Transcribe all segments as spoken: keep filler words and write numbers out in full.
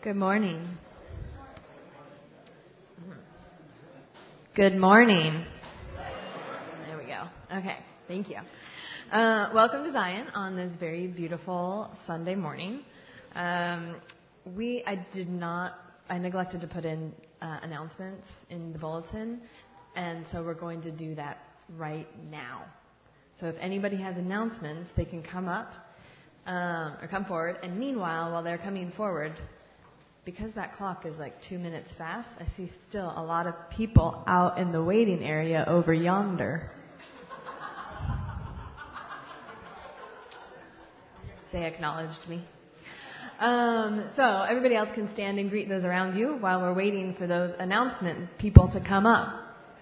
Good morning. Good morning. There we go. Okay, thank you. Uh, welcome to Zion on this very beautiful Sunday morning. Um, we, I did not, I neglected to put in uh, announcements in the bulletin, and so we're going to do that right now. So if anybody has announcements, they can come up um, or come forward. And meanwhile, while they're coming forward, because that clock is like two minutes fast, I see still a lot of people out in the waiting area over yonder. They acknowledged me. Um, so everybody else can stand and greet those around you while we're waiting for those announcement people to come up.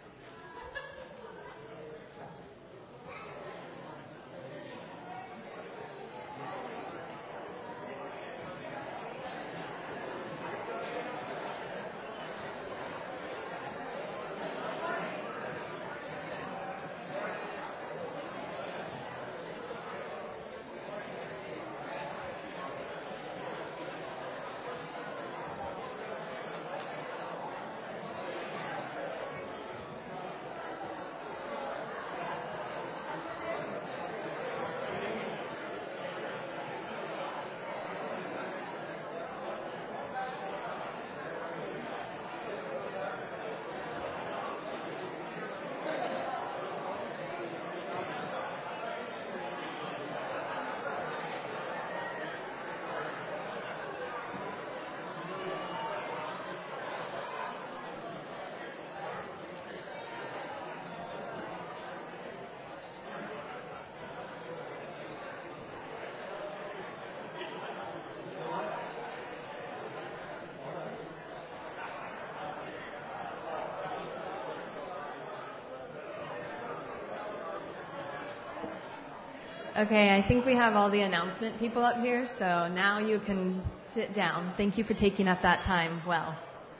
Okay, I think we have all the announcement people up here, so now you can sit down. Thank you for taking up that time well.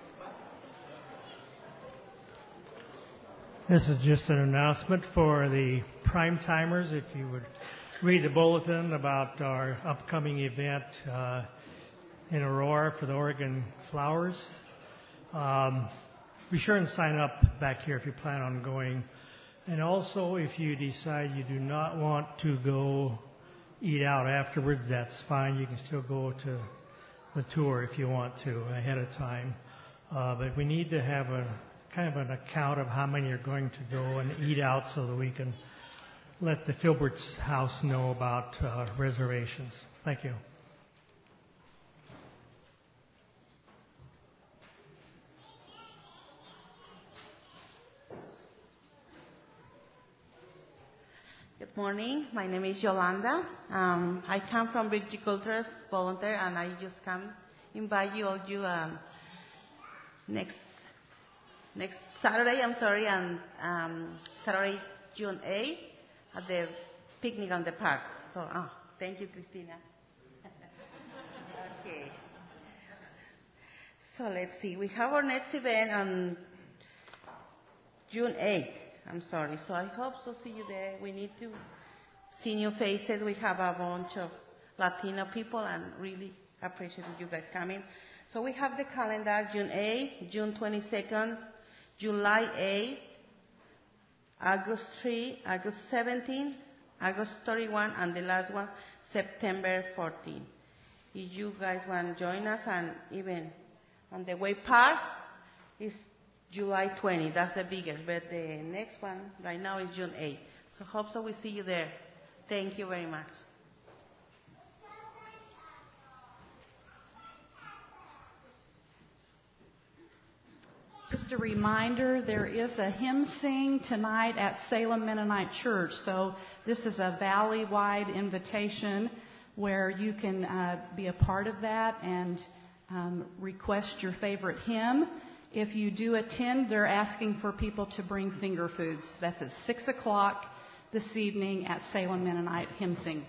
This is just an announcement for the prime timers. If you would read the bulletin about our upcoming event uh, in Aurora for the Oregon Flowers. Um, be sure and sign up back here if you plan on going. And also, if you decide you do not want to go eat out afterwards, that's fine. You can still go to the tour if you want to ahead of time. Uh, but we need to have a kind of an account of how many are going to go and eat out so that we can let the Filbert's house know about uh, reservations. Thank you. Good morning. My name is Yolanda. Um, I come from Viticultures Volunteer, and I just come invite you all you um, next next Saturday. I'm sorry, and um, Saturday, June eighth, at the picnic on the park. So, oh, thank you, Christina. Okay. So let's see. We have our next event on June eighth. I'm sorry. So I hope to see you there. We need to see new faces. We have a bunch of Latino people and really appreciate you guys coming. So we have the calendar: June eighth, June twenty-second, July eighth, August third, August seventeenth, August thirty-first, and the last one, September fourteenth. If you guys want to join us, and even on the way park is July twentieth, that's the biggest, but the next one right now is June eighth. So hope so we see you there. Thank you very much. Just a reminder, there is a hymn sing tonight at Salem Mennonite Church. So this is a valley-wide invitation where you can uh, be a part of that and um, request your favorite hymn. If you do attend, they're asking for people to bring finger foods. That's at six o'clock this evening at Salem Mennonite Hymn Sing.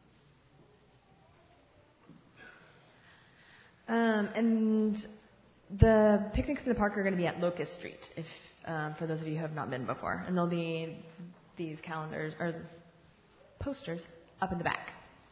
Um, and the picnics in the park are going to be at Locust Street, if um, for those of you who have not been before. And there'll be these calendars or posters up in the back.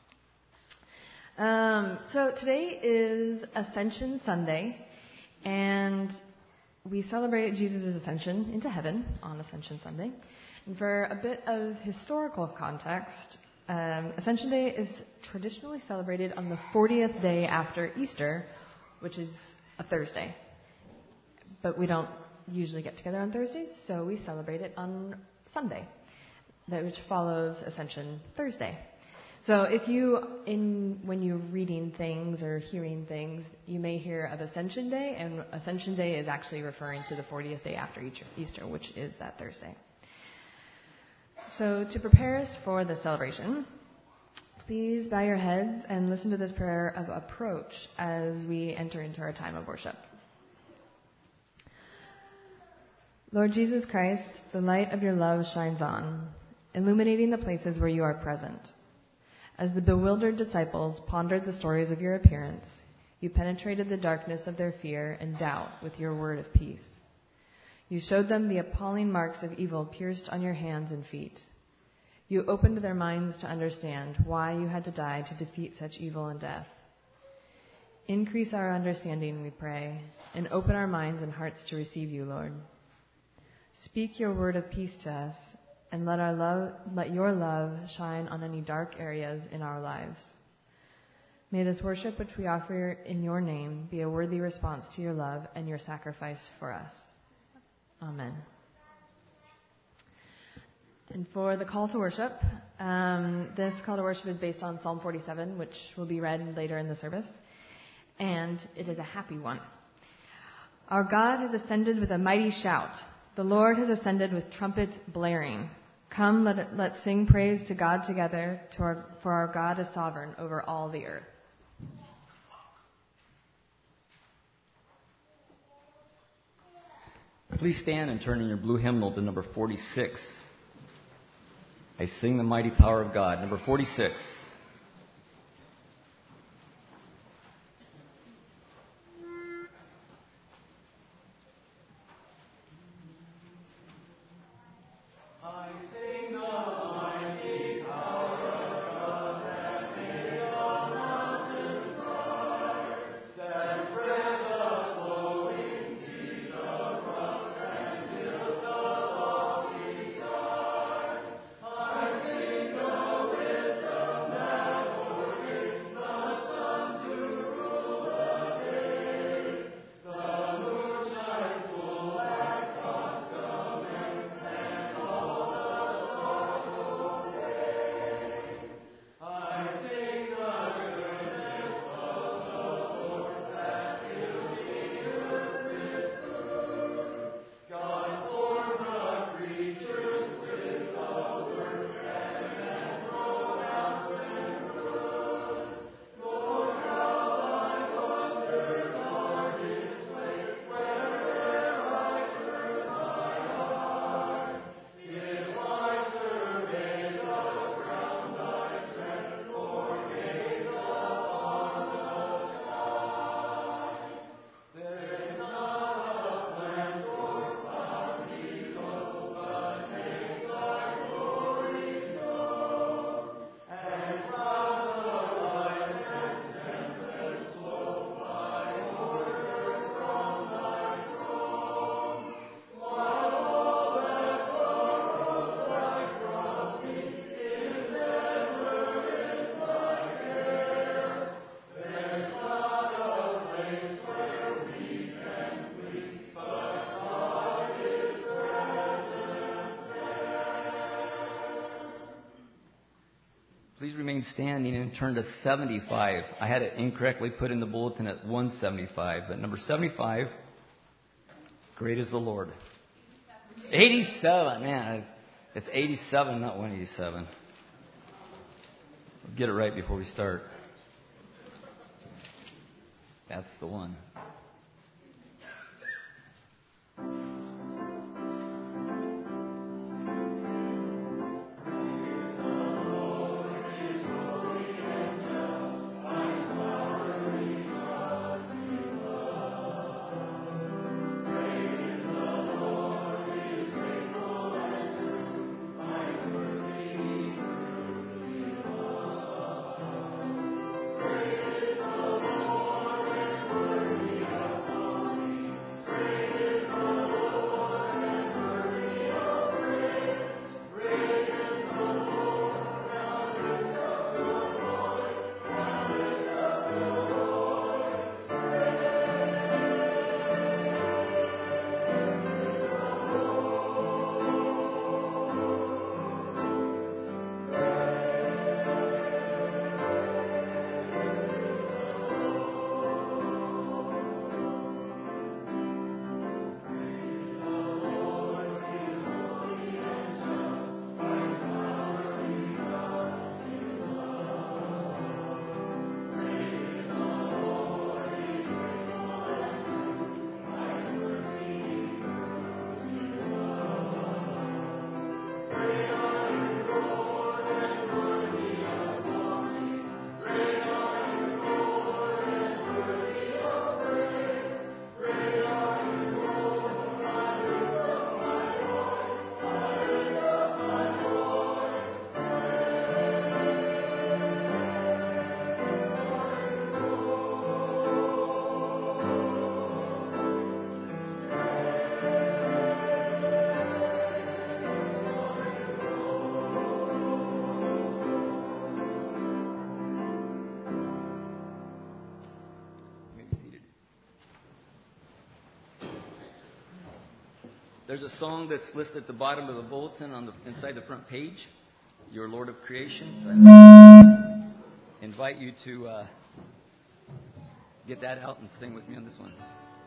Um, so today is Ascension Sunday, and we celebrate Jesus' ascension into heaven on Ascension Sunday. And for a bit of historical context, um, Ascension Day is traditionally celebrated on the fortieth day after Easter, which is a Thursday. But we don't usually get together on Thursdays, so we celebrate it on Sunday, which follows Ascension Thursday. So if you, in when you're reading things or hearing things, you may hear of Ascension Day, and Ascension Day is actually referring to the fortieth day after Easter, which is that Thursday. So to prepare us for the celebration, please bow your heads and listen to this prayer of approach as we enter into our time of worship. Lord Jesus Christ, the light of your love shines on, illuminating the places where you are present. As the bewildered disciples pondered the stories of your appearance, you penetrated the darkness of their fear and doubt with your word of peace. You showed them the appalling marks of evil pierced on your hands and feet. You opened their minds to understand why you had to die to defeat such evil and death. Increase our understanding, we pray, and open our minds and hearts to receive you, Lord. Speak your word of peace to us, and let our love, let your love shine on any dark areas in our lives. May this worship which we offer in your name be a worthy response to your love and your sacrifice for us. Amen. And for the call to worship, um, this call to worship is based on Psalm forty-seven, which will be read later in the service, and it is a happy one. Our God has ascended with a mighty shout. The Lord has ascended with trumpets blaring. Come, let it, let's sing praise to God together, to our, for our God is sovereign over all the earth. Please stand and turn in your blue hymnal to number forty-six. I sing the mighty power of God. Number forty-six. Please remain standing and turn to seventy-five. I had it incorrectly put in the bulletin at one seventy-five, but number seventy-five, great is the Lord. eighty-seven, man, it's eighty-seven, not one eighty-seven. We'll get it right before we start. That's the one. there's a song that's listed at the bottom of the bulletin on the inside the front page. You're Lord of Creation. So I invite you to uh, get that out and sing with me on this one.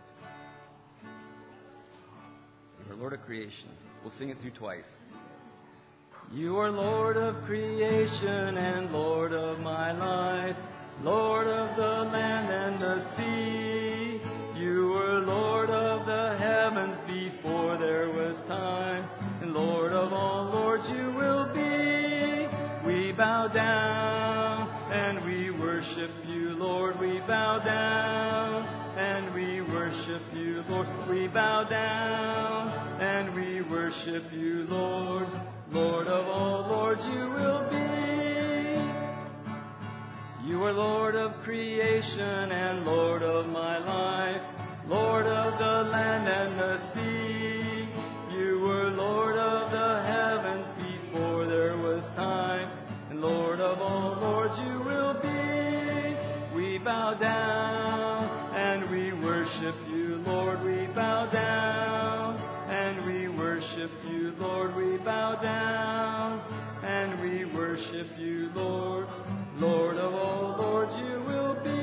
You're Lord of Creation. We'll sing it through twice. You are Lord of creation and Lord of my life, Lord of the land and the sea. You were Lord of the heavens before there was time, and Lord of all lords you will be. We bow down and we worship you, Lord. We bow down and we worship you, Lord. We bow down and we worship you, Lord. Lord of all lords you will be. You are Lord of creation and Lord of my life, Lord of the land and the sea. You were Lord of the heavens before there was time, and Lord of all lords you will be. We bow down and we worship you, Lord. We bow down and we worship you, Lord. We bow down and we worship you, Lord. Lord of all lords you will be.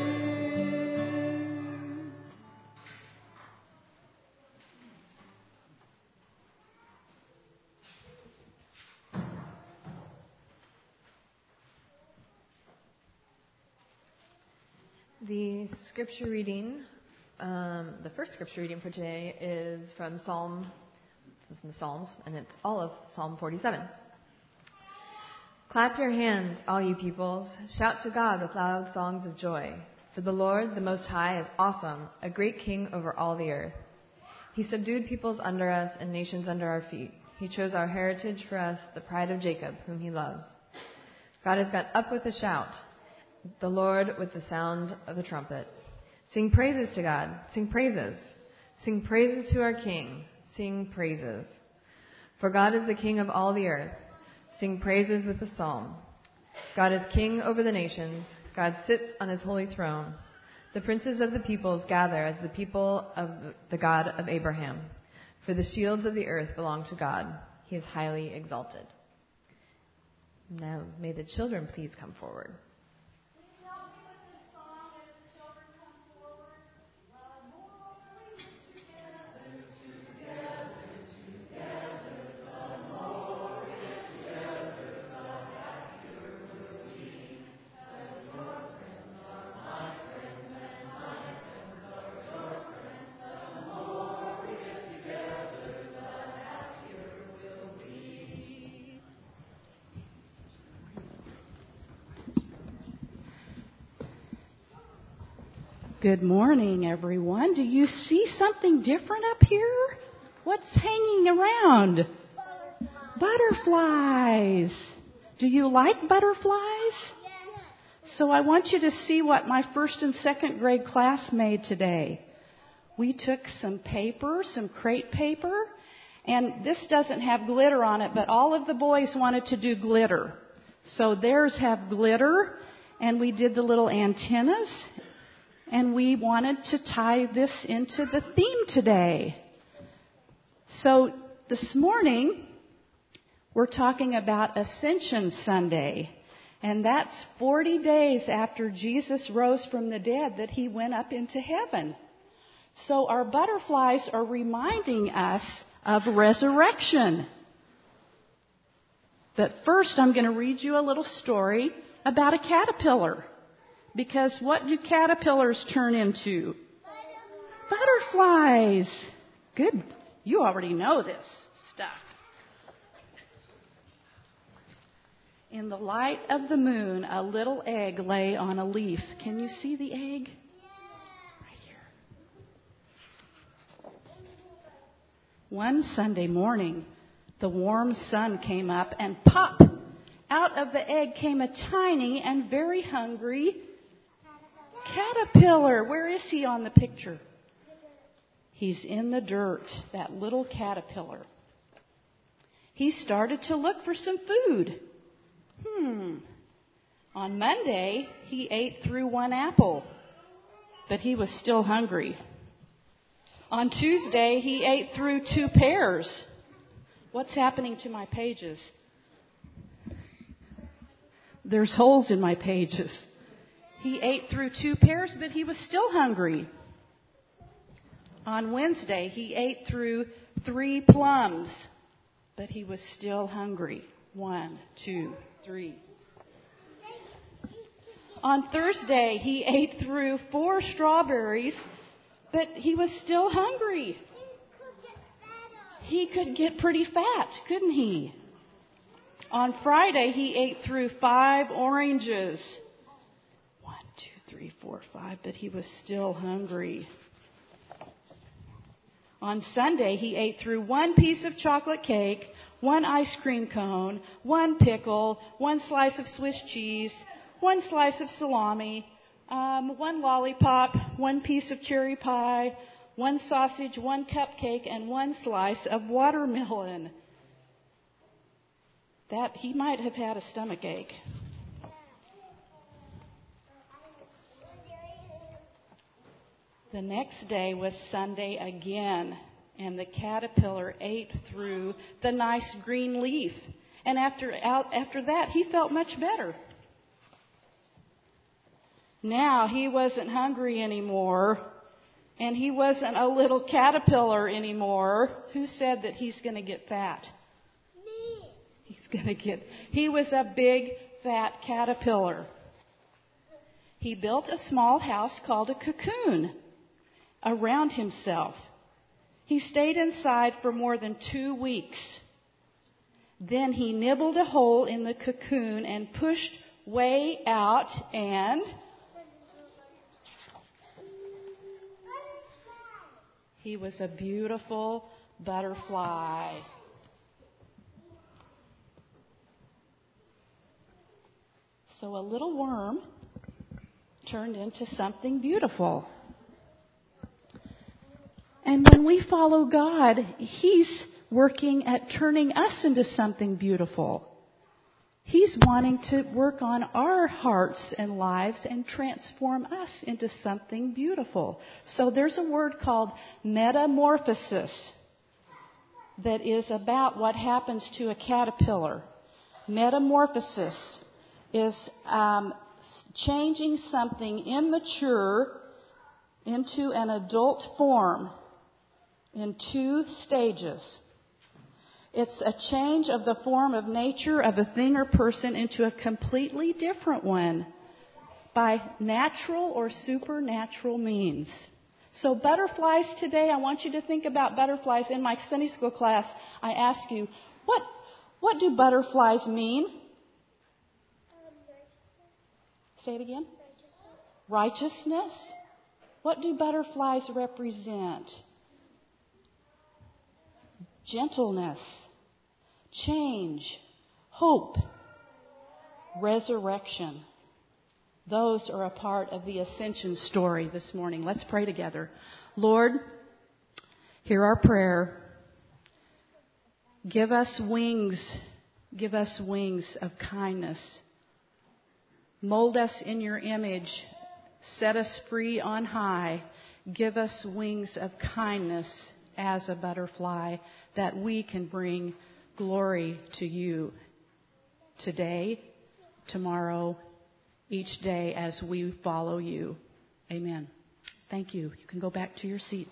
The scripture reading, um, the first scripture reading for today is from Psalm, it's in the Psalms, and it's all of Psalm forty-seven. Clap your hands, all you peoples. Shout to God with loud songs of joy. For the Lord, the Most High, is awesome, a great king over all the earth. He subdued peoples under us and nations under our feet. He chose our heritage for us, the pride of Jacob, whom he loves. God has got up with a shout, the Lord with the sound of the trumpet. Sing praises to God. Sing praises. Sing praises to our King. Sing praises. For God is the King of all the earth. Sing praises with the psalm. God is king over the nations. God sits on his holy throne. The princes of the peoples gather as the people of the God of Abraham. For the shields of the earth belong to God. He is highly exalted. Now may the children please come forward. Good morning, everyone. Do you see something different up here? What's hanging around? Butterflies. Butterflies. Do you like butterflies? Yes. So I want you to see what my first and second grade class made today. We took some paper, some crepe paper, and this doesn't have glitter on it, but all of the boys wanted to do glitter. So theirs have glitter, and we did the little antennas. And we wanted to tie this into the theme today. So this morning, we're talking about Ascension Sunday. And that's forty days after Jesus rose from the dead that he went up into heaven. So our butterflies are reminding us of resurrection. But first, I'm going to read you a little story about a caterpillar. Because what do caterpillars turn into? Butterflies. Good. You already know this stuff. In the light of the moon, a little egg lay on a leaf. Can you see the egg? Right here. One Sunday morning, the warm sun came up and pop! Out of the egg came a tiny and very hungry caterpillar. Where is he on the picture? He's in the dirt, that little caterpillar. He started to look for some food. Hmm. On Monday, he ate through one apple, but he was still hungry. On Tuesday, he ate through two pears. What's happening to my pages? There's holes in my pages. He ate through two pears, but he was still hungry. On Wednesday, he ate through three plums, but he was still hungry. One, two, three. On Thursday, he ate through four strawberries, but he was still hungry. He could get pretty fat, couldn't he? On Friday, he ate through five oranges. One, two, three, four, five, but he was still hungry. On Sunday, he ate through one piece of chocolate cake, one ice cream cone, one pickle, one slice of Swiss cheese, one slice of salami, um, one lollipop, one piece of cherry pie, one sausage, one cupcake, and one slice of watermelon. That he might have had a stomach ache. The next day was Sunday again, and the caterpillar ate through the nice green leaf. And after out, after that, he felt much better. Now he wasn't hungry anymore, and he wasn't a little caterpillar anymore. Who said that he's going to get fat? Me. He's going to get. He was a big, fat caterpillar. He built a small house called a cocoon around himself. He stayed inside for more than two weeks. Then he nibbled a hole in the cocoon and pushed way out, and he was a beautiful butterfly. So a little worm turned into something beautiful. And when we follow God, He's working at turning us into something beautiful. He's wanting to work on our hearts and lives and transform us into something beautiful. So there's a word called metamorphosis that is about what happens to a caterpillar. Metamorphosis is um, changing something immature into an adult form in two stages. It's a change of the form of nature of a thing or person into a completely different one by natural or supernatural means. So butterflies today, I want you to think about butterflies. In my Sunday school class, I asked you, what, what do butterflies mean? Say it again. Righteousness. Righteousness. What do butterflies represent? Gentleness, change, hope, resurrection. Those are a part of the ascension story this morning. Let's pray together. Lord, hear our prayer. Give us wings. Give us wings of kindness. Mold us in your image. Set us free on high. Give us wings of kindness as a butterfly, that we can bring glory to you today, tomorrow, each day as we follow you. Amen. Thank you. You can go back to your seats.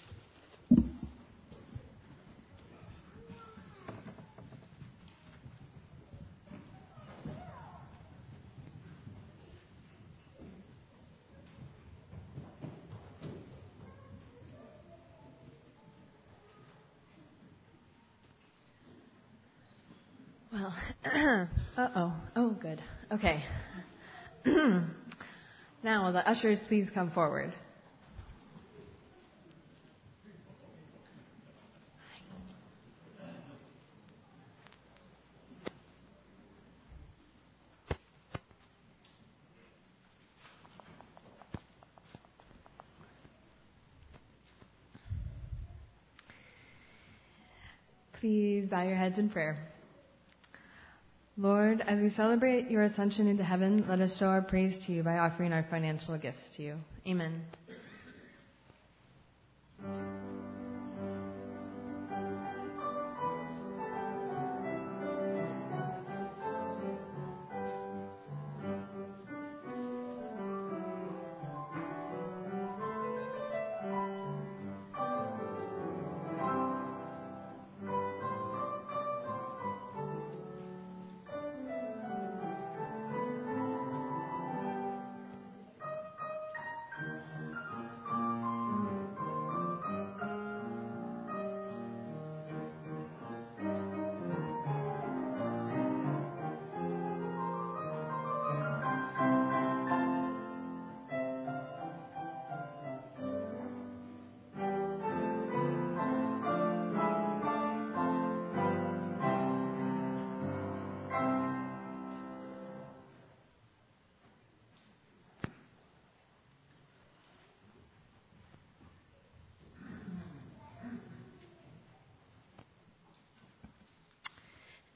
Well, uh-oh. Oh, good. Okay. Now, will the ushers please come forward? Please bow your heads in prayer. Lord, as we celebrate your ascension into heaven, let us show our praise to you by offering our financial gifts to you. Amen.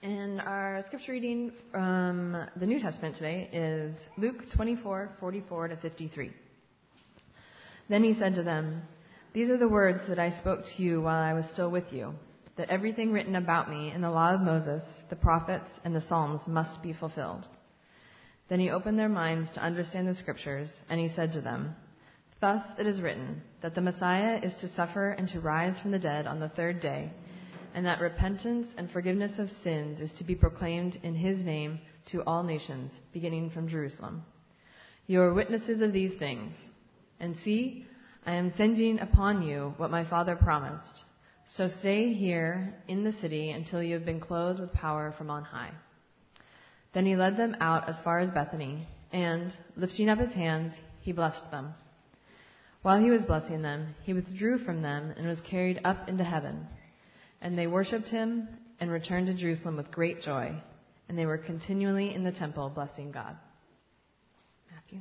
And our scripture reading from the New Testament today is Luke twenty-four, forty-four to fifty-three. Then he said to them, "These are the words that I spoke to you while I was still with you, that everything written about me in the law of Moses, the prophets, and the Psalms must be fulfilled." Then he opened their minds to understand the scriptures, and he said to them, "Thus it is written, that the Messiah is to suffer and to rise from the dead on the third day, and that repentance and forgiveness of sins is to be proclaimed in his name to all nations, beginning from Jerusalem. You are witnesses of these things. And see, I am sending upon you what my Father promised. So stay here in the city until you have been clothed with power from on high." Then he led them out as far as Bethany, and, lifting up his hands, he blessed them. While he was blessing them, he withdrew from them and was carried up into heaven. And they worshipped him and returned to Jerusalem with great joy. And they were continually in the temple blessing God. Matthew.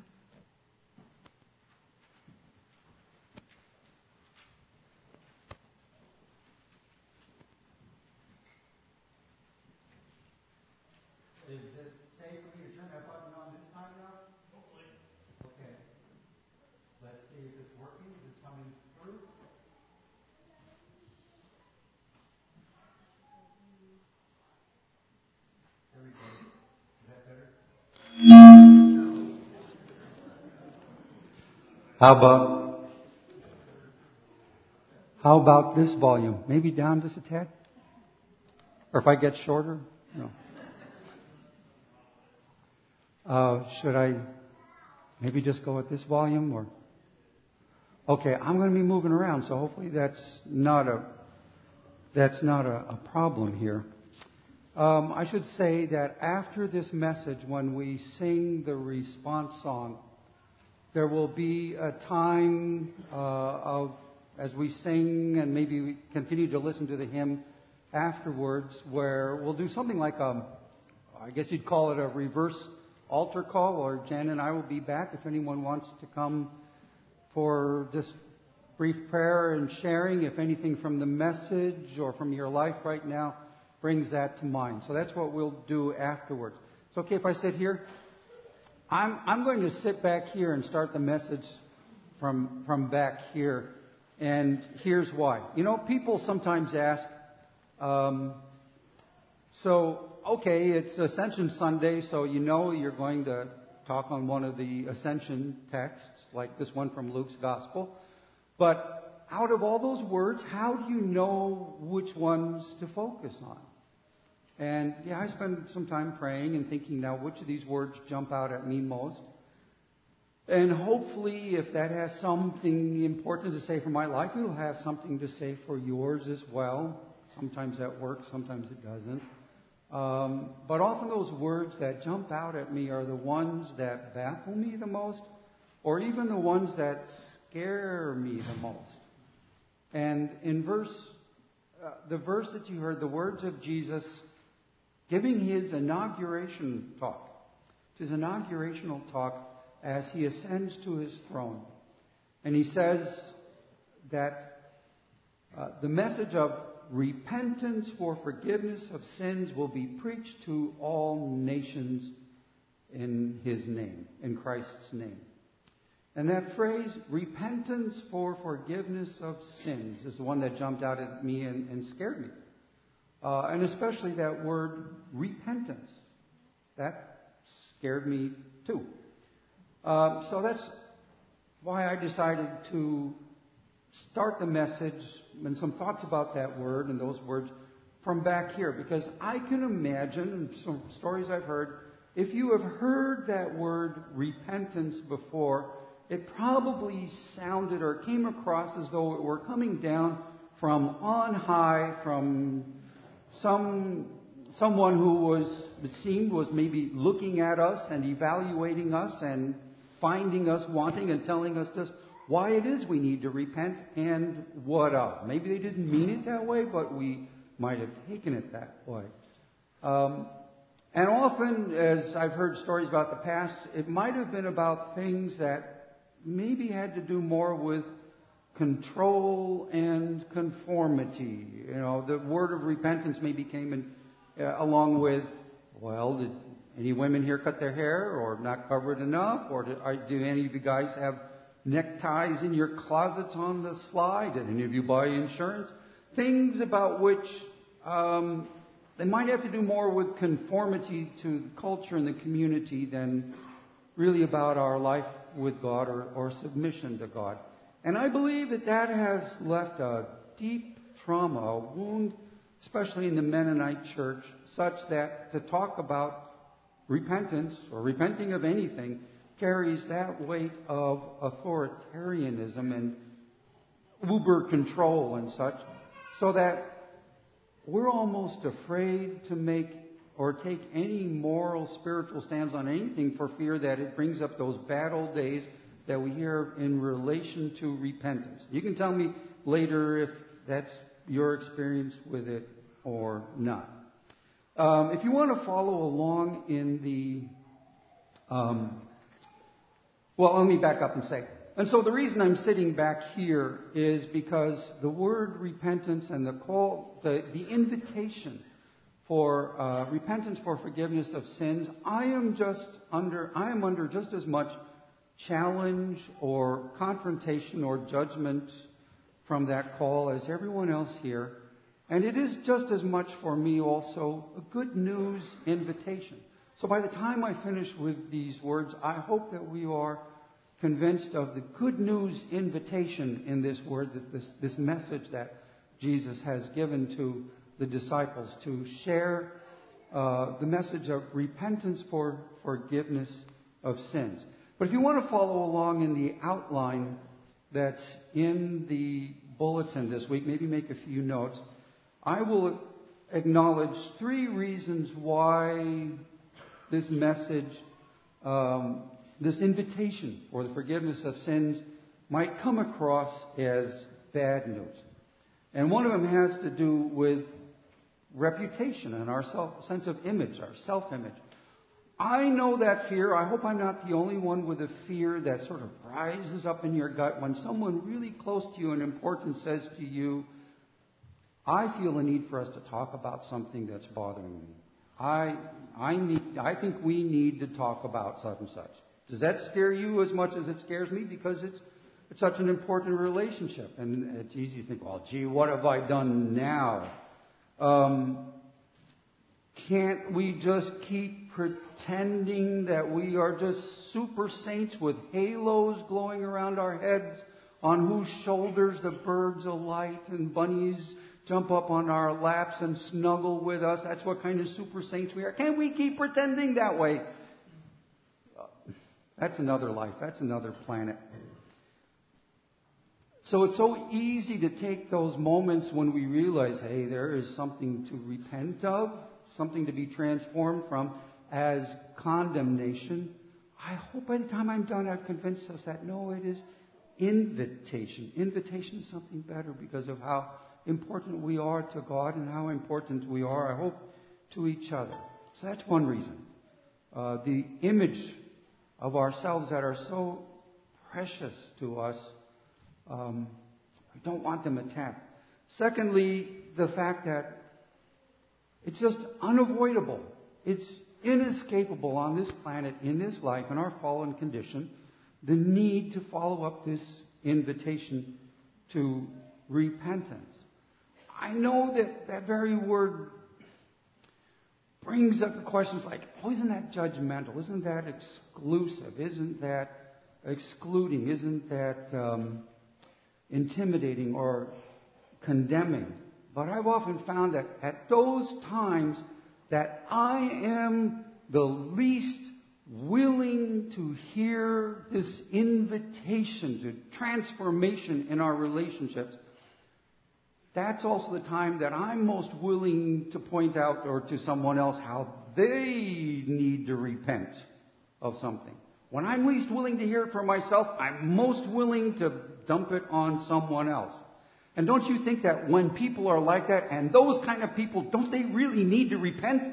Is it safe for me to turn that button on this time now? Hopefully. Okay. Let's see if it's working. Is it coming through? There we go. Is that better? How about how about this volume? Maybe down just a tad? Or if I get shorter? No. Uh, should I maybe just go at this volume? Or okay, I'm going to be moving around, so hopefully that's not a that's not a, a problem here. Um, I should say that after this message, when we sing the response song, there will be a time uh, of, as we sing and maybe we continue to listen to the hymn afterwards, where we'll do something like a, I guess you'd call it a reverse altar call, or Jen and I will be back if anyone wants to come for just brief prayer and sharing, if anything from the message or from your life right now brings that to mind. So that's what we'll do afterwards. It's okay if I sit here? I'm I'm going to sit back here and start the message from from back here. And here's why. You know, people sometimes ask, um, so, okay, it's Ascension Sunday, so you know you're going to talk on one of the Ascension texts, like this one from Luke's Gospel. But out of all those words, how do you know which ones to focus on? And yeah, I spend some time praying and thinking now which of these words jump out at me most. And hopefully, if that has something important to say for my life, it'll have something to say for yours as well. Sometimes that works, sometimes it doesn't. Um, but often those words that jump out at me are the ones that baffle me the most, or even the ones that scare me the most. And in verse, uh, the verse that you heard, the words of Jesus giving his inauguration talk, his inaugurational talk as he ascends to his throne. And he says that uh, the message of repentance for forgiveness of sins will be preached to all nations in his name, in Christ's name. And that phrase, repentance for forgiveness of sins, is the one that jumped out at me and, and scared me. Uh, and especially that word, repentance. That scared me too. Uh, so that's why I decided to start the message and some thoughts about that word and those words from back here. Because I can imagine, and some stories I've heard, if you have heard that word repentance before, it probably sounded or came across as though it were coming down from on high, from some someone who was, it seemed, was maybe looking at us and evaluating us and finding us wanting and telling us just why it is we need to repent and what of. Maybe they didn't mean it that way, but we might have taken it that way. Um, and often, as I've heard stories about the past, it might have been about things that maybe had to do more with control and conformity. You know, the word of repentance maybe came in uh, along with, well, did any women here cut their hair or not covered enough? Or do, are, do any of you guys have neckties in your closets on the slide? Did any of you buy insurance? Things about which um, they might have to do more with conformity to the culture and the community than really about our life with God or, or submission to God. And I believe that that has left a deep trauma, a wound, especially in the Mennonite church, such that to talk about repentance or repenting of anything carries that weight of authoritarianism and uber control and such, so that we're almost afraid to make or take any moral, spiritual stands on anything for fear that it brings up those bad old days that we hear in relation to repentance. You can tell me later if that's your experience with it or not. Um, if you want to follow along in the... Um, well, let me back up and say... And so the reason I'm sitting back here is because the word repentance and the call, the, the invitation for uh, repentance for forgiveness of sins, I am just under, I am under just as much challenge or confrontation or judgment from that call as everyone else here. And it is just as much for me also a good news invitation. So by the time I finish with these words, I hope that we are convinced of the good news invitation in this word, that this, this message that Jesus has given to the disciples to share uh, the message of repentance for forgiveness of sins. But if you want to follow along in the outline that's in the bulletin this week, maybe make a few notes. I will acknowledge three reasons why this message, um, this invitation for the forgiveness of sins might come across as bad news. And one of them has to do with reputation and our self, sense of image, our self-image. I know that fear. I hope I'm not the only one with a fear that sort of rises up in your gut when someone really close to you and important says to you, I feel a need for us to talk about something that's bothering me. I, I, need, I think we need to talk about such and such. Does that scare you as much as it scares me? Because it's, it's such an important relationship. And it's easy to think, well, gee, what have I done now? Um, can't we just keep pretending that we are just super saints with halos glowing around our heads, on whose shoulders the birds alight and bunnies jump up on our laps and snuggle with us? That's what kind of super saints we are. Can't we keep pretending that way? That's another life. That's another planet. So it's so easy to take those moments when we realize, hey, there is something to repent of, something to be transformed from, as condemnation. I hope by the time I'm done, I've convinced us that no, it is invitation. Invitation is something better because of how important we are to God and how important we are, I hope, to each other. So that's one reason. Uh, the image of ourselves that are so precious to us, um, we don't want them attacked. Secondly, the fact that it's just unavoidable. It's inescapable on this planet, in this life, in our fallen condition, the need to follow up this invitation to repentance. I know that that very word brings up the questions like, oh, isn't that judgmental? Isn't that exclusive? Isn't that excluding? Isn't that um, intimidating or condemning? But I've often found that at those times that I am the least willing to hear this invitation to transformation in our relationships, that's also the time that I'm most willing to point out or to someone else how they need to repent of something. When I'm least willing to hear it for myself, I'm most willing to dump it on someone else. And don't you think that when people are like that, and those kind of people, don't they really need to repent?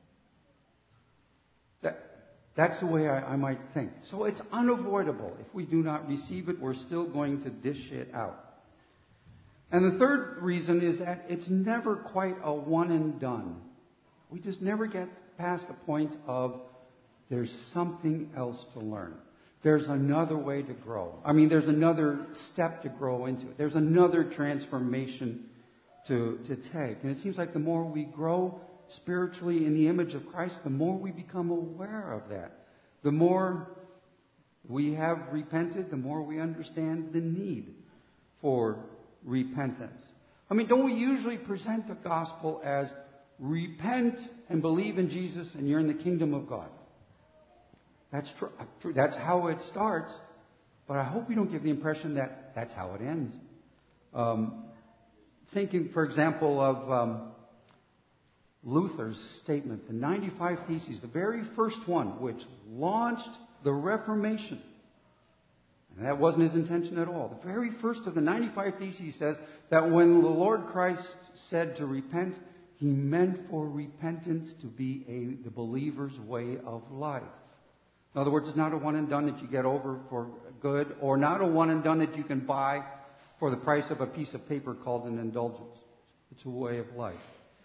That, that's the way I, I might think. So it's unavoidable. If we do not receive it, we're still going to dish it out. And the third reason is that it's never quite a one and done. We just never get past the point of there's something else to learn. There's another way to grow. I mean, there's another step to grow into. There's another transformation to, to take. And it seems like the more we grow spiritually in the image of Christ, the more we become aware of that. The more we have repented, the more we understand the need for repentance. I mean, don't we usually present the gospel as repent and believe in Jesus and you're in the kingdom of God? That's true. That's how it starts. But I hope we don't give the impression that that's how it ends. Um, thinking, for example, of um, Luther's statement, the ninety-five Theses, the very first one, which launched the Reformation. And that wasn't his intention at all. The very first of the ninety-five Theses says that when the Lord Christ said to repent, He meant for repentance to be a, the believer's way of life. In other words, it's not a one and done that you get over for good, or not a one and done that you can buy for the price of a piece of paper called an indulgence. It's a way of life.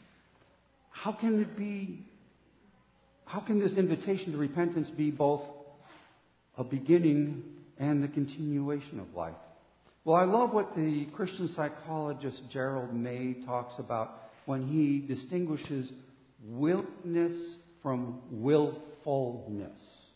How can it be, how can this invitation to repentance be both a beginning and the continuation of life? Well, I love what the Christian psychologist Gerald May talks about when he distinguishes willingness from willfulness.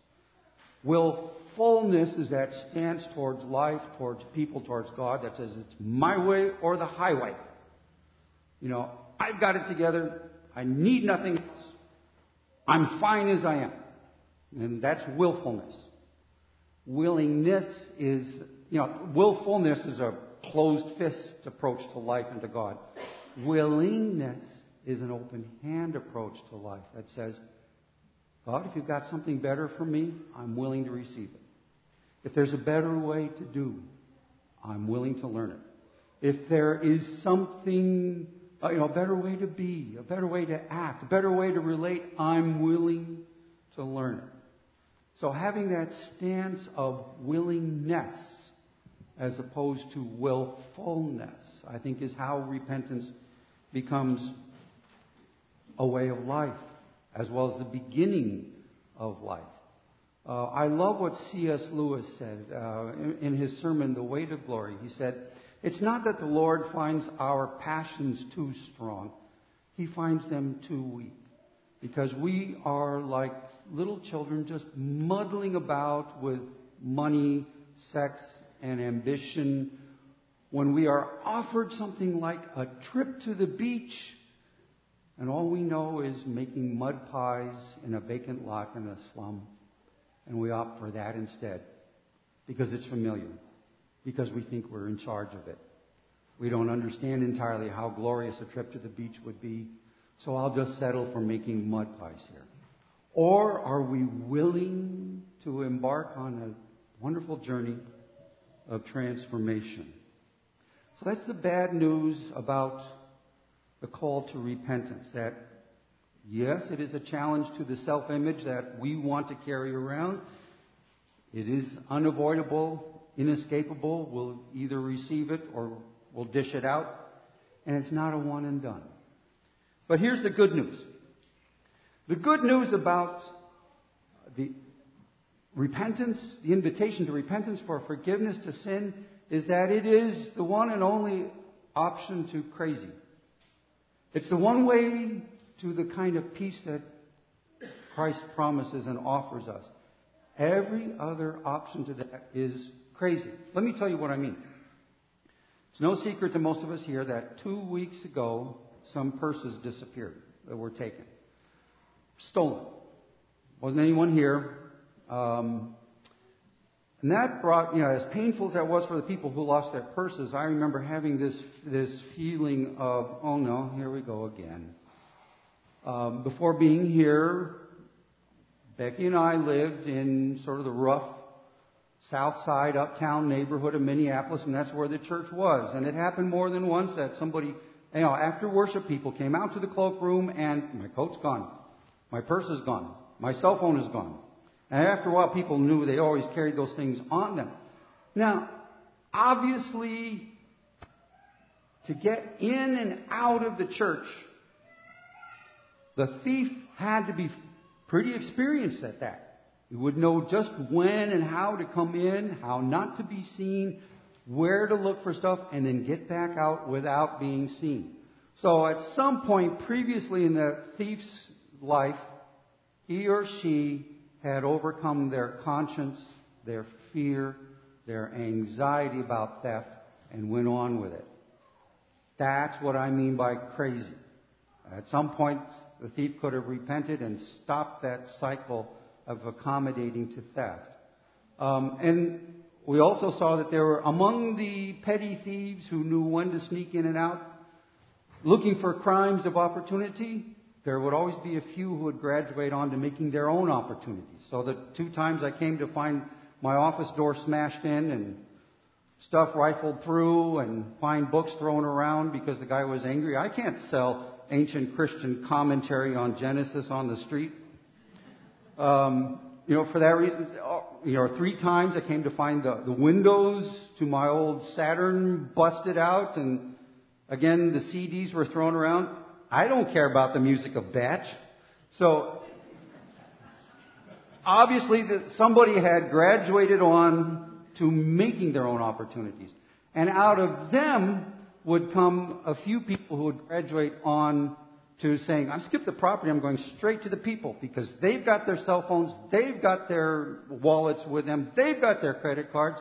Willfulness is that stance towards life, towards people, towards God that says it's my way or the highway. You know, I've got it together. I need nothing else. I'm fine as I am. And that's willfulness. Willingness is, you know, willfulness is a closed fist approach to life and to God. Willingness is an open hand approach to life that says, God, if you've got something better for me, I'm willing to receive it. If there's a better way to do, I'm willing to learn it. If there is something, uh, you know, a better way to be, a better way to act, a better way to relate, I'm willing to learn it. So having that stance of willingness as opposed to willfulness, I think, is how repentance becomes a way of life, as well as the beginning of life. Uh, I love what C S Lewis said uh, in, in his sermon, The Weight of Glory. He said, it's not that the Lord finds our passions too strong. He finds them too weak. Because we are like little children just muddling about with money, sex, and ambition. When we are offered something like a trip to the beach, and all we know is making mud pies in a vacant lot in a slum. And we opt for that instead. Because it's familiar. Because we think we're in charge of it. We don't understand entirely how glorious a trip to the beach would be. So I'll just settle for making mud pies here. Or are we willing to embark on a wonderful journey of transformation? So that's the bad news about the call to repentance, that yes, it is a challenge to the self-image that we want to carry around. It is unavoidable, inescapable. We'll either receive it or we'll dish it out. And it's not a one and done. But here's the good news. The good news about the repentance, the invitation to repentance for forgiveness to sin, is that it is the one and only option to crazy. It's the one way to the kind of peace that Christ promises and offers us. Every other option to that is crazy. Let me tell you what I mean. It's no secret to most of us here that two weeks ago, some purses disappeared that were taken. Stolen. Wasn't anyone here. Um, and that brought, you know, as painful as that was for the people who lost their purses, I remember having this this feeling of, oh no, here we go again. Um, before being here, Becky and I lived in sort of the rough south side, uptown neighborhood of Minneapolis, and that's where the church was. And it happened more than once that somebody, you know, after worship, people came out to the cloakroom and my coat's gone. My purse is gone. My cell phone is gone. And after a while, people knew they always carried those things on them. Now, obviously, to get in and out of the church The thief had to be pretty experienced at that. He would know just when and how to come in, how not to be seen, where to look for stuff, and then get back out without being seen. So at some point previously in the thief's life, he or she had overcome their conscience, their fear, their anxiety about theft, and went on with it. That's what I mean by crazy. At some point, the thief could have repented and stopped that cycle of accommodating to theft. Um, and we also saw that there were, among the petty thieves who knew when to sneak in and out, looking for crimes of opportunity, there would always be a few who would graduate on to making their own opportunities. So the two times I came to find my office door smashed in and stuff rifled through and find books thrown around because the guy was angry, I can't sell ancient Christian commentary on Genesis on the street. Um, you know, for that reason, you know, three times I came to find the, the windows to my old Saturn busted out, and again, the C Ds were thrown around. I don't care about the music of Batch. So, obviously, the, somebody had graduated on to making their own opportunities. And out of them would come a few people who would graduate on to saying, I've skipped the property, I'm going straight to the people, because they've got their cell phones, they've got their wallets with them, they've got their credit cards.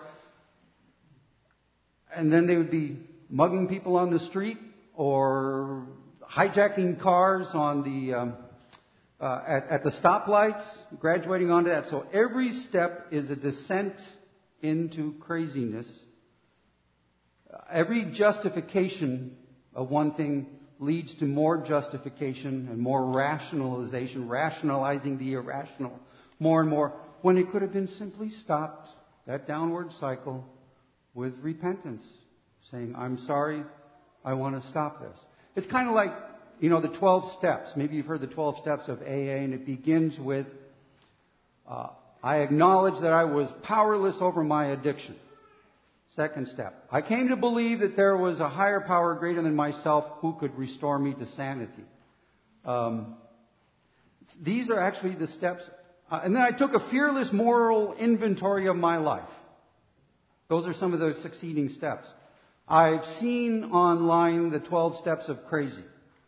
And then they would be mugging people on the street or hijacking cars on the um, uh, at, at the stoplights, graduating onto that. So every step is a descent into craziness. Every justification of one thing leads to more justification and more rationalization, rationalizing the irrational more and more, when it could have been simply stopped, that downward cycle, with repentance, saying, I'm sorry, I want to stop this. It's kind of like, you know, the twelve steps. Maybe you've heard the twelve steps of A A, and it begins with, uh, I acknowledge that I was powerless over my addiction. Second step, I came to believe that there was a higher power greater than myself who could restore me to sanity. Um, these are actually the steps. Uh, and then I took a fearless moral inventory of my life. Those are some of the succeeding steps. I've seen online the twelve steps of crazy.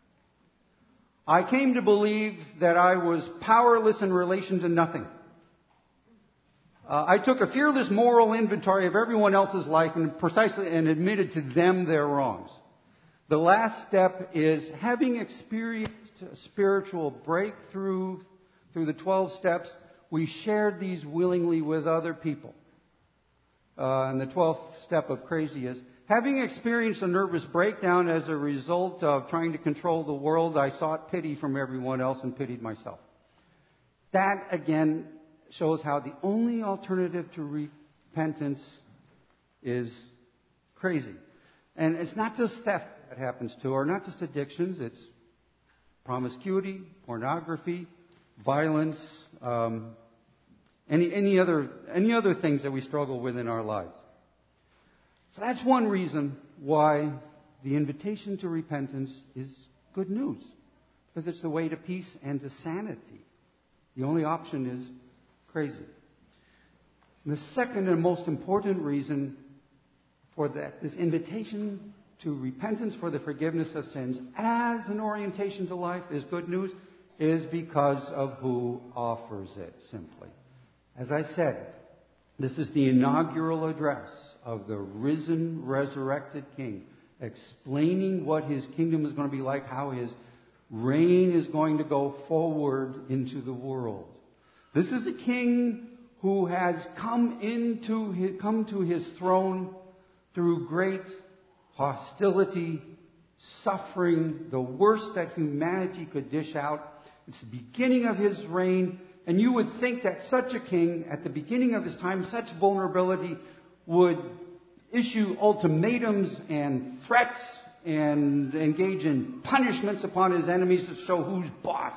I came to believe that I was powerless in relation to nothing. Uh, I took a fearless moral inventory of everyone else's life and precisely and admitted to them their wrongs. The last step is, having experienced a spiritual breakthrough through the twelve steps, we shared these willingly with other people. Uh, and the twelfth step of crazy is, having experienced a nervous breakdown as a result of trying to control the world, I sought pity from everyone else and pitied myself. That, again, shows how the only alternative to repentance is crazy. And it's not just theft that happens to, or not just addictions. It's promiscuity, pornography, violence, um, any any other any other things that we struggle with in our lives. So that's one reason why the invitation to repentance is good news, because it's the way to peace and to sanity. The only option is crazy. And the second and most important reason for that, this invitation to repentance for the forgiveness of sins as an orientation to life is good news, is because of who offers it, simply. As I said, this is the inaugural address of the risen, resurrected King, explaining what his kingdom is going to be like, how his reign is going to go forward into the world. This is a king who has come into his, come to his throne through great hostility, suffering, the worst that humanity could dish out. It's the beginning of his reign, and you would think that such a king, at the beginning of his time, such vulnerability, would issue ultimatums and threats and engage in punishments upon his enemies to show who's boss.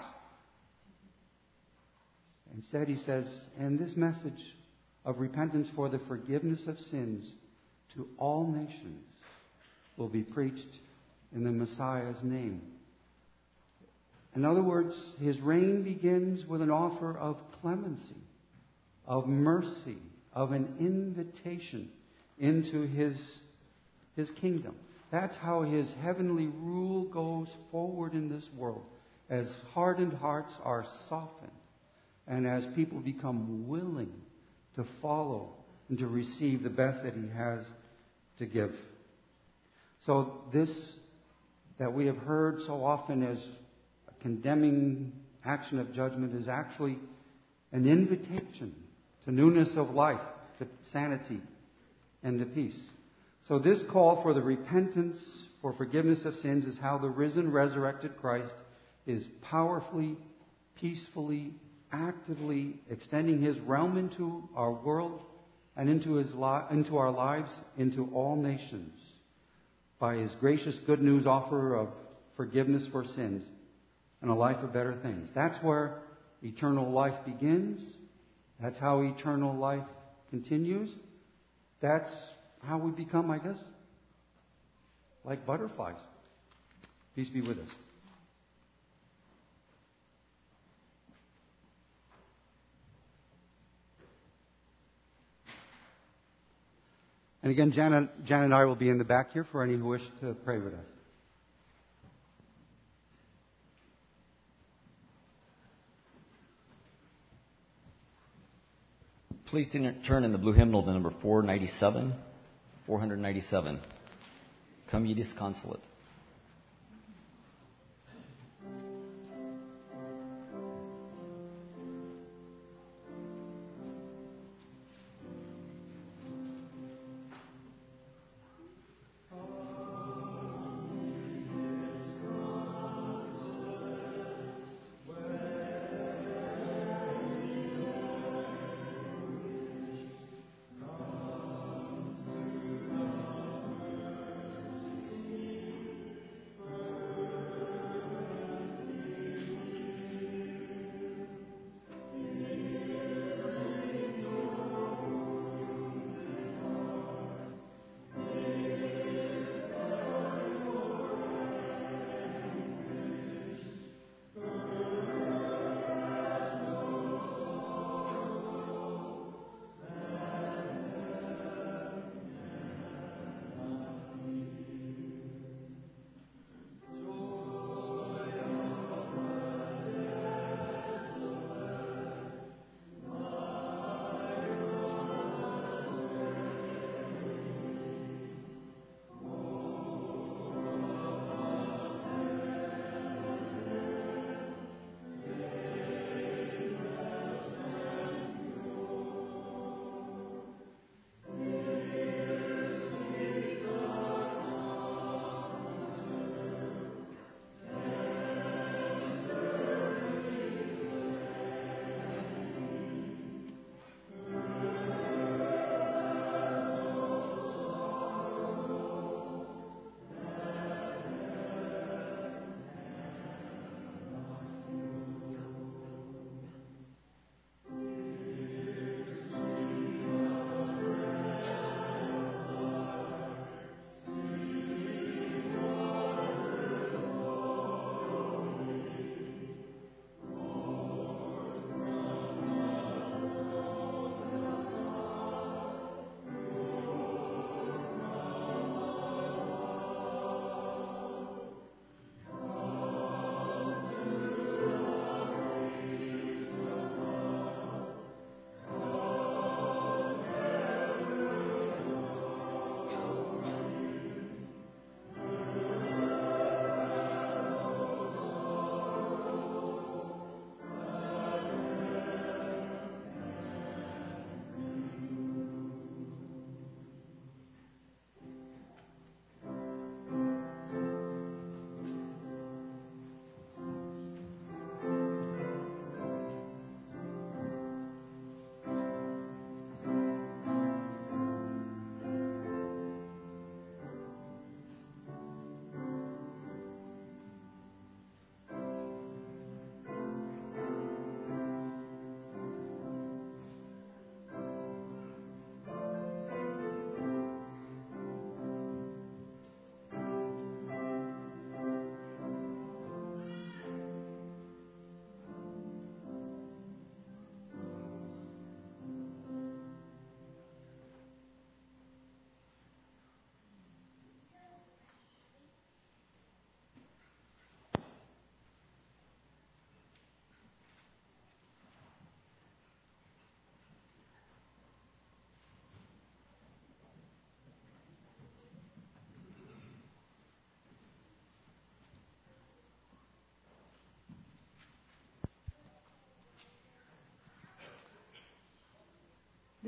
Instead, he says, and this message of repentance for the forgiveness of sins to all nations will be preached in the Messiah's name. In other words, his reign begins with an offer of clemency, of mercy, of an invitation into his, his kingdom. That's how his heavenly rule goes forward in this world, as hardened hearts are softened and as people become willing to follow and to receive the best that he has to give. So this that we have heard so often as a condemning action of judgment is actually an invitation to newness of life, to sanity, and to peace. So this call for the repentance, for forgiveness of sins, is how the risen, resurrected Christ is powerfully, peacefully, actively extending his realm into our world and into his li- into our lives, into all nations, by his gracious good news offer of forgiveness for sins and a life of better things. That's where eternal life begins. That's how eternal life continues. That's how we become, I guess, like butterflies. Peace be with us. And again, Jan, Jan and I will be in the back here for any who wish to pray with us. Please turn in the blue hymnal to number four ninety-seven. four ninety-seven. Come ye disconsolate.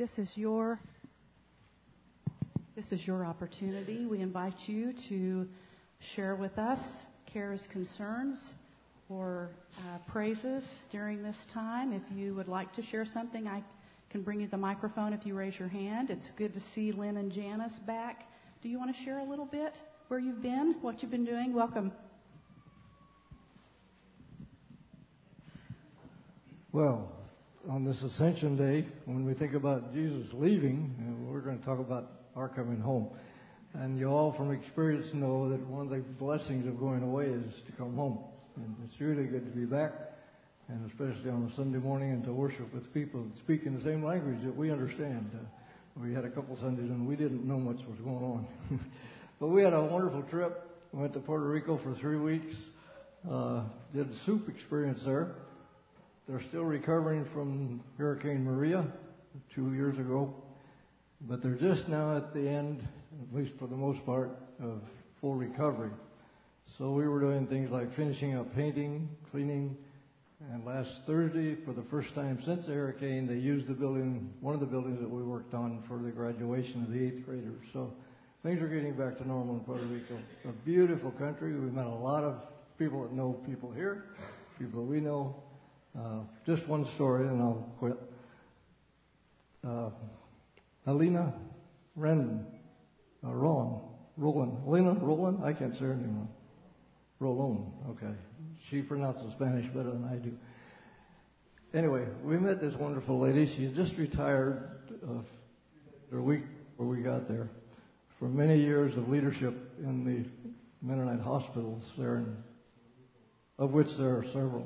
this is your this is your opportunity. We invite you to share with us cares, concerns, or uh, praises during this time. If you would like to share something, I can bring you the microphone if you raise your hand. It's good to see Lynn and Janice back. Do you want to share a little bit where you've been, what you've been doing? Welcome. Well, on this Ascension Day, when we think about Jesus leaving, uh, we're going to talk about our coming home. And you all from experience know that one of the blessings of going away is to come home. And it's really good to be back, and especially on a Sunday morning, and to worship with people that speak in the same language that we understand. Uh, we had a couple Sundays and we didn't know much was going on. But we had a wonderful trip. We went to Puerto Rico for three weeks. Uh, did a soup experience there. They're still recovering from Hurricane Maria two years ago. But they're just now at the end, at least for the most part, of full recovery. So we were doing things like finishing up painting, cleaning, and last Thursday, for the first time since the hurricane, they used the building, one of the buildings that we worked on for the graduation of the eighth graders. So things are getting back to normal in Puerto Rico. A beautiful country. We met a lot of people that know people here, people that we know. Uh, just one story, and I'll quit. Uh, Alina Rendon, uh, Roland, Roland, Alina Roland, I can't say her name wrong. Roland, okay. She pronounces Spanish better than I do. Anyway, we met this wonderful lady. She had just retired uh, a week before we got there from many years of leadership in the Mennonite hospitals there, in, of which there are several.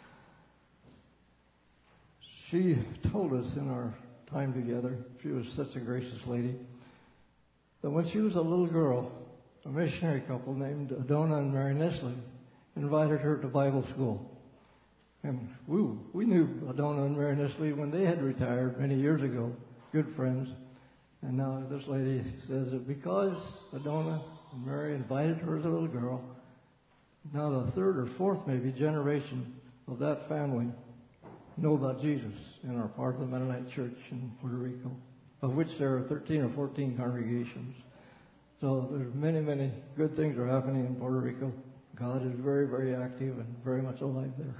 She told us in our time together, she was such a gracious lady, that when she was a little girl, a missionary couple named Adona and Mary Nestle invited her to Bible school. And woo, we knew Adona and Mary Nestle when they had retired many years ago, good friends. And now this lady says that because Adona and Mary invited her as a little girl, now the third or fourth maybe generation of that family know about Jesus and are part of the Mennonite Church in Puerto Rico, of which there are thirteen or fourteen congregations. So there's many, many good things are happening in Puerto Rico. God is very, very active and very much alive there.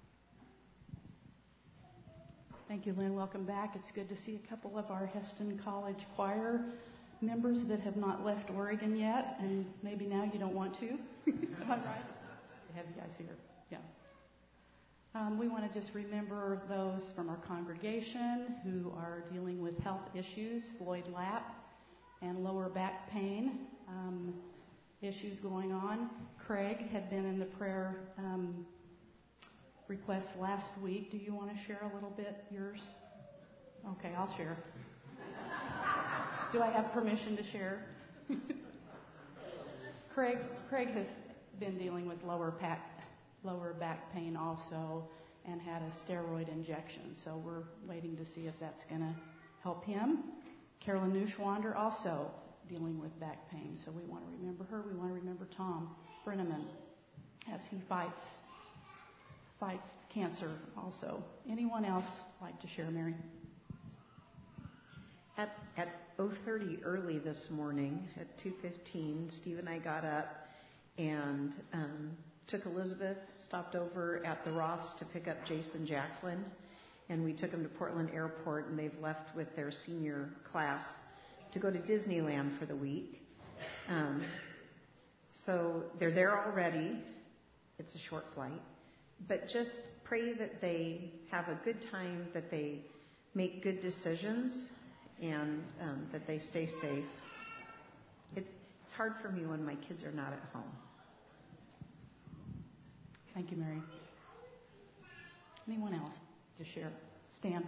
Thank you, Lynn. Welcome back. It's good to see a couple of our Heston College choir members that have not left Oregon yet, and maybe now you don't want to. Am I right? I have you guys here. Yeah. Um, we want to just remember those from our congregation who are dealing with health issues, Floyd Lapp, and lower back pain um, issues going on. Craig had been in the prayer um, request last week. Do you want to share a little bit yours? Okay, I'll share. Do I have permission to share? Craig, Craig has been dealing with lower back, lower back pain also, and had a steroid injection. So we're waiting to see if that's going to help him. Carolyn Neuschwander also dealing with back pain. So we want to remember her. We want to remember Tom Brenneman as he fights fights cancer also. Anyone else like to share, Mary? At at oh thirty early this morning, at two fifteen, Steve and I got up and um, took Elizabeth, stopped over at the Roths to pick up Jason Jacqueline, and we took them to Portland Airport, and they've left with their senior class to go to Disneyland for the week. Um, so they're there already. It's a short flight. But just pray that they have a good time, that they make good decisions, and um, that they stay safe. It, it's hard for me when my kids are not at home. Thank you, Mary. Anyone else to share? Stan.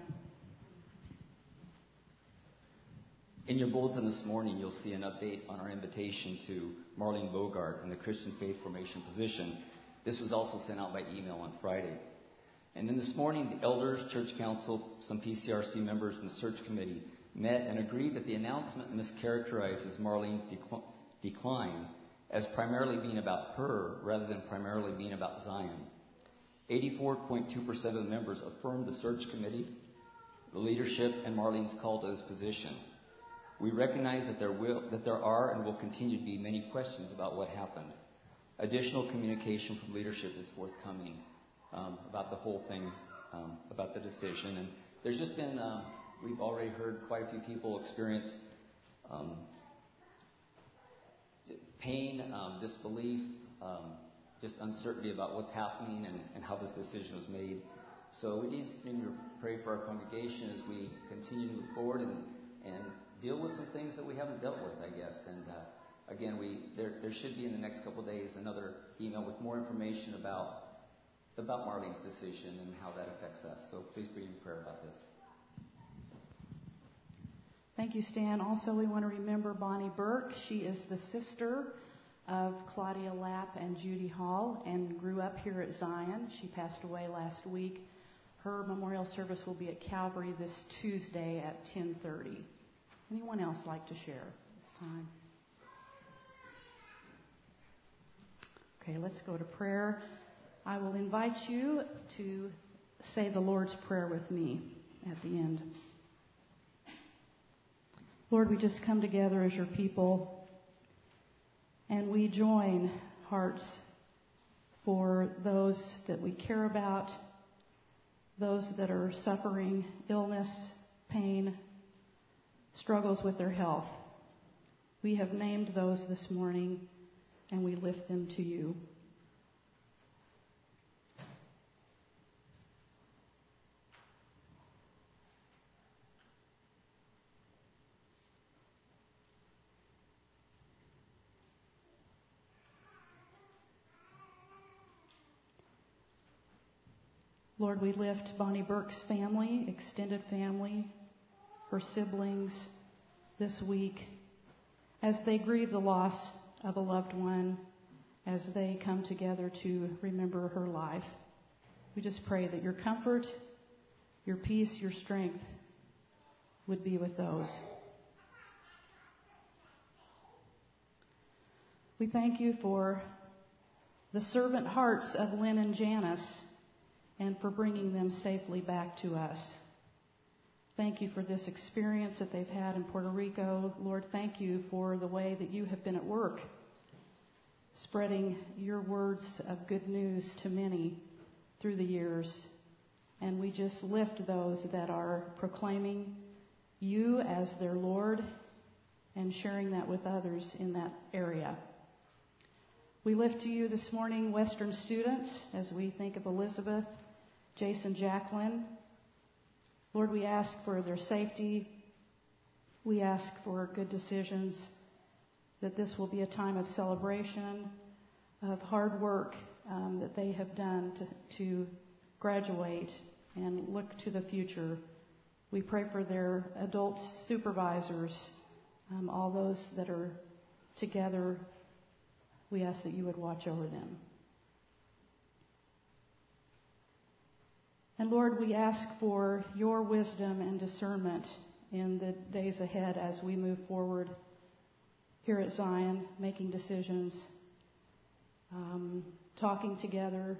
In your bulletin this morning, you'll see an update on our invitation to Marlene Bogart in the Christian Faith Formation position. This was also sent out by email on Friday. And then this morning, the elders, church council, some P C R C members, and the search committee met and agreed that the announcement mischaracterizes Marlene's decl- decline as primarily being about her rather than primarily being about Zion. eighty-four point two percent of the members affirmed the search committee, the leadership, and Marlene's call to this position. We recognize that there will, that there are and will continue to be many questions about what happened. Additional communication from leadership is forthcoming um, about the whole thing, um, about the decision. And there's just been, uh, we've already heard quite a few people experience um, pain, um, disbelief, um, just uncertainty about what's happening and, and how this decision was made. So we need to pray for our congregation as we continue to move forward and, and deal with some things that we haven't dealt with, I guess. And uh, again, we there there should be in the next couple of days another email with more information about about Marlene's decision and how that affects us. So please be in prayer about this. Thank you, Stan. Also, we want to remember Bonnie Burke. She is the sister of Claudia Lapp and Judy Hall and grew up here at Zion. She passed away last week. Her memorial service will be at Calvary this Tuesday at ten thirty. Anyone else like to share this time? Okay, let's go to prayer. I will invite you to say the Lord's Prayer with me at the end. Lord, we just come together as your people, and we join hearts for those that we care about, those that are suffering illness, pain, struggles with their health. We have named those this morning, and we lift them to you. Lord, we lift Bonnie Burke's family, extended family, her siblings this week as they grieve the loss of a loved one, as they come together to remember her life. We just pray that your comfort, your peace, your strength would be with those. We thank you for the servant hearts of Lynn and Janice and for bringing them safely back to us. Thank you for this experience that they've had in Puerto Rico. Lord, thank you for the way that you have been at work, spreading your words of good news to many through the years. And we just lift those that are proclaiming you as their Lord and sharing that with others in that area. We lift to you this morning Western students as we think of Elizabeth, Jason, Jacqueline. Lord, we ask for their safety. We ask for good decisions, that this will be a time of celebration, of hard work um, that they have done to, to graduate and look to the future. We pray for their adult supervisors, um, all those that are together. We ask that you would watch over them. And Lord, we ask for your wisdom and discernment in the days ahead as we move forward here at Zion, making decisions, um, talking together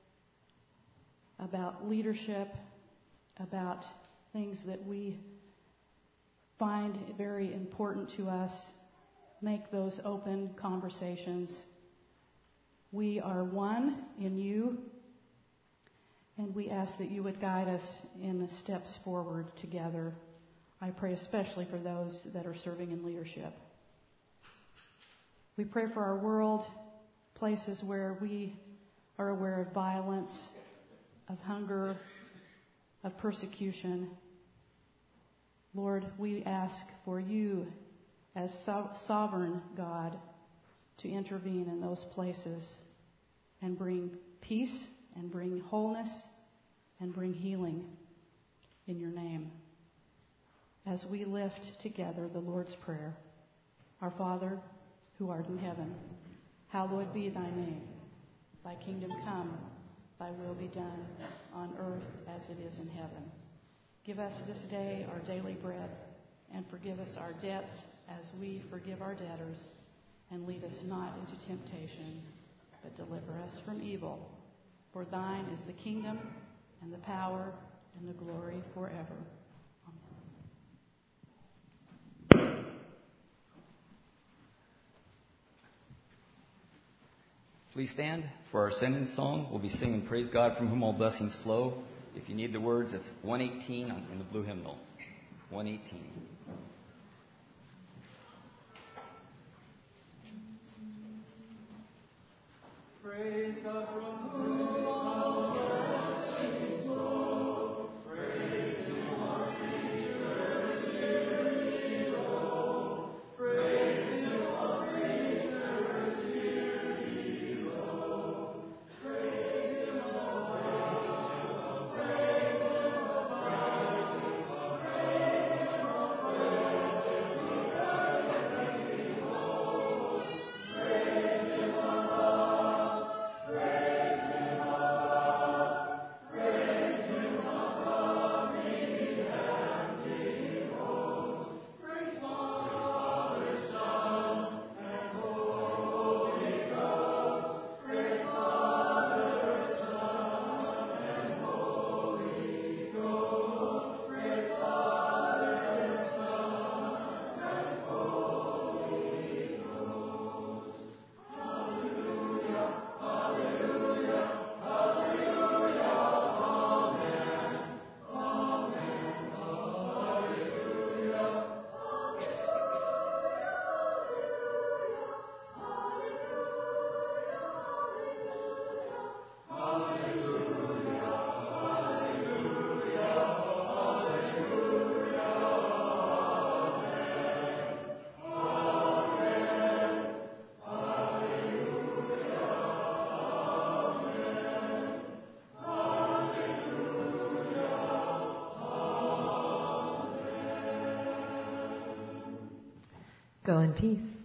about leadership, about things that we find very important to us. Make those open conversations. We are one in you. And we ask that you would guide us in the steps forward together. I pray especially for those that are serving in leadership. We pray for our world, places where we are aware of violence, of hunger, of persecution. Lord, we ask for you as so- sovereign God to intervene in those places and bring peace and bring wholeness and bring healing in your name. As we lift together the Lord's Prayer, our Father, who art in heaven, hallowed be thy name. Thy kingdom come, thy will be done on earth as it is in heaven. Give us this day our daily bread, and forgive us our debts as we forgive our debtors. And lead us not into temptation, but deliver us from evil. For thine is the kingdom, and the power, and the glory forever. Please stand for our send-in song. We'll be singing Praise God from whom all blessings flow. If you need the words, it's one eighteen in the blue hymnal. one eighteen. Praise God from whom all blessings flow. Praise Him, our creatures here below. Praise Him, our creatures here below. Praise Him above. Praise Him above. Praise Him above. Every below. Praise Him above. Praise Him above, praise Him above the heavenly hosts. Praise Father, Son, and Holy Ghost. Praise Father, Son, and Holy Ghost. Praise Father, Son, and Holy Ghost. Hallelujah, hallelujah, hallelujah, amen, amen, hallelujah, Go in peace.